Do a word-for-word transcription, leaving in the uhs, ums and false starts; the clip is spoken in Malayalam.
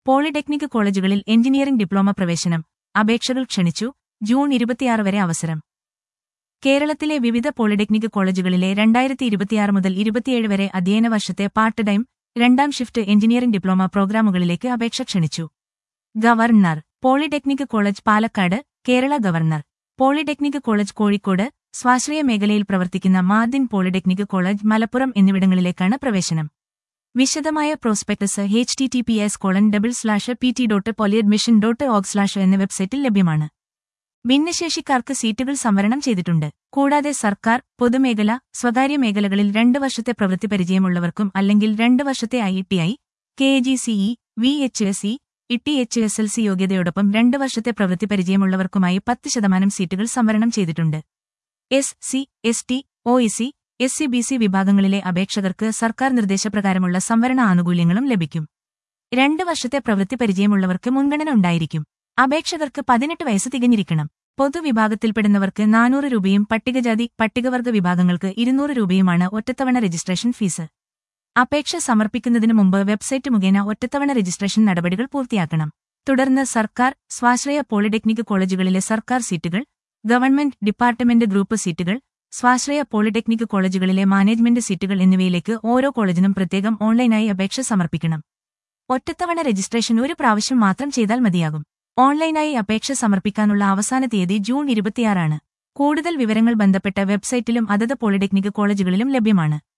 പോളിടെക്നിക് കോളേജുകളിൽ എഞ്ചിനീയറിംഗ് ഡിപ്ലോമ പ്രവേശനം അപേക്ഷകൾ ക്ഷണിച്ചു. ജൂൺ ഇരുപത്തിയാറ് വരെ അവസരം. കേരളത്തിലെ വിവിധ പോളിടെക്നിക് കോളേജുകളിലെ രണ്ടായിരത്തി ഇരുപത്തിയാറ് മുതൽ ഇരുപത്തിയേഴ് വരെ അധ്യയന വർഷത്തെ പാർട്ട് ടൈം രണ്ടാം ഷിഫ്റ്റ് എഞ്ചിനീയറിംഗ് ഡിപ്ലോമ പ്രോഗ്രാമുകളിലേക്ക് അപേക്ഷ ക്ഷണിച്ചു. Governor polytechnic college Palakkad, Kerala governor polytechnic college Kozhikode, സ്വാശ്രയ മേഖലയിൽ പ്രവർത്തിക്കുന്ന മാദിൻ പോളിടെക്നിക് കോളേജ് മലപ്പുറം എന്നിവിടങ്ങളിലേക്കാണ് പ്രവേശനം. വിശദമായ prospectus H T T P S colon double slash P T dot polyadmission dot org slash എന്ന വെബ്സൈറ്റിൽ ലഭ്യമാണ്. ഭിന്നശേഷിക്കാർക്ക് സീറ്റുകൾ സംവരണം ചെയ്തിട്ടുണ്ട്. കൂടാതെ സർക്കാർ, പൊതുമേഖല, സ്വകാര്യ മേഖലകളിൽ രണ്ട് വർഷത്തെ പ്രവൃത്തി പരിചയമുള്ളവർക്കും അല്ലെങ്കിൽ രണ്ട് വർഷത്തെ I T I, K G C E, V H S E, E T H S L C യോഗ്യതയോടൊപ്പം രണ്ട് വർഷത്തെ പ്രവൃത്തി പരിചയമുള്ളവർക്കുമായി പത്ത് ശതമാനം സീറ്റുകൾ സംവരണം ചെയ്തിട്ടുണ്ട്. S C, S T, O E C, S C B C വിഭാഗങ്ങളിലെ അപേക്ഷകർക്ക് സർക്കാർ നിർദ്ദേശപ്രകാരമുള്ള സംവരണ ആനുകൂല്യങ്ങളും ലഭിക്കും. രണ്ട് വർഷത്തെ പ്രവൃത്തി പരിചയമുള്ളവർക്ക് മുൻഗണന ഉണ്ടായിരിക്കും. അപേക്ഷകർക്ക് പതിനെട്ട് വയസ്സ് തികഞ്ഞിരിക്കണം. പൊതുവിഭാഗത്തിൽപ്പെടുന്നവർക്ക് നാനൂറ് രൂപയും പട്ടികജാതി, പട്ടികവർഗ വിഭാഗങ്ങൾക്ക് ഇരുന്നൂറ് രൂപയുമാണ് ഒറ്റത്തവണ രജിസ്ട്രേഷൻ ഫീസ്. അപേക്ഷ സമർപ്പിക്കുന്നതിനു മുമ്പ് വെബ്സൈറ്റ് മുഖേന ഒറ്റത്തവണ രജിസ്ട്രേഷൻ നടപടികൾ പൂർത്തിയാക്കണം. തുടർന്ന് സർക്കാർ, സ്വാശ്രയ പോളിടെക്നിക് കോളേജുകളിലെ സർക്കാർ സീറ്റുകൾ, ഗവൺമെന്റ് ഡിപ്പാർട്ട്മെന്റ് ഗ്രൂപ്പ് സീറ്റുകൾ, സ്വാശ്രയ പോളിടെക്നിക് കോളേജുകളിലെ മാനേജ്മെന്റ് സീറ്റുകൾ എന്നിവയിലേക്ക് ഓരോ കോളേജിനും പ്രത്യേകം ഓൺലൈനായി അപേക്ഷ സമർപ്പിക്കണം. ഒറ്റത്തവണ രജിസ്ട്രേഷൻ ഒരു പ്രാവശ്യം മാത്രം ചെയ്താൽ മതിയാകും. ഓൺലൈനായി അപേക്ഷ സമർപ്പിക്കാനുള്ള അവസാന തീയതി ജൂൺ ഇരുപത്തിയാറാണ്. കൂടുതൽ വിവരങ്ങൾ ബന്ധപ്പെട്ട വെബ്സൈറ്റിലും അതത് പോളിടെക്നിക് കോളേജുകളിലും ലഭ്യമാണ്.